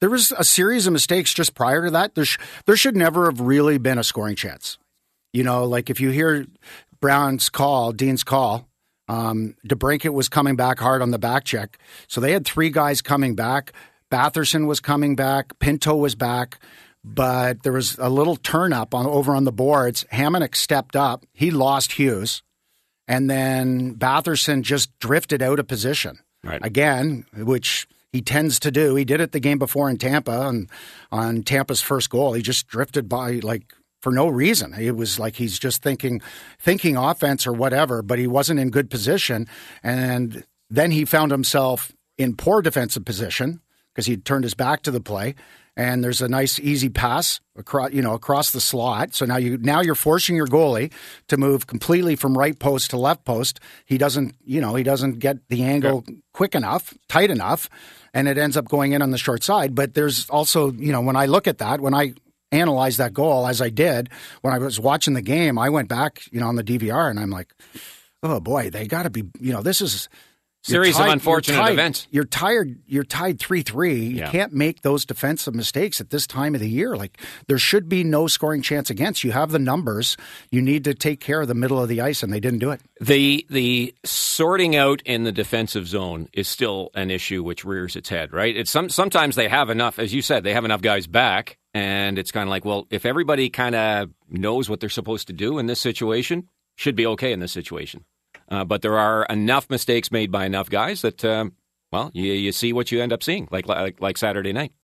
There was a series of mistakes just prior to that. There should never have really been a scoring chance. Like if you hear Dean's call, DeBrincat was coming back hard on the back check. So they had 3 guys coming back. Batherson was coming back. Pinto was back. But there was a little turn up over on the boards. Hamonic stepped up. He lost Hughes. And then Batherson just drifted out of position. Right. Again, which he tends to do. He did it the game before in Tampa, and on Tampa's first goal, he just drifted by for no reason. It was like he's just thinking offense or whatever, but he wasn't in good position. And then he found himself in poor defensive position because he turned his back to the play. And there's a nice easy pass across the slot. So now you're forcing your goalie to move completely from right post to left post. He doesn't get the angle quick enough, tight enough, and it ends up going in on the short side. But there's also, when I look at that, when I analyze that goal, as I did when I was watching the game, I went back, on the DVR, and I'm like, oh boy, they got to be, this is. Series of unfortunate events. You're tied 3-3. You can't make those defensive mistakes at this time of the year. Like, there should be no scoring chance against. You have the numbers. You need to take care of the middle of the ice, and they didn't do it. The sorting out in the defensive zone is still an issue which rears its head, right? It's sometimes they have enough, as you said, they have enough guys back, and it's kind of like, well, if everybody kind of knows what they're supposed to do in this situation, should be okay in this situation. But there are enough mistakes made by enough guys that, you see what you end up seeing, like Saturday night.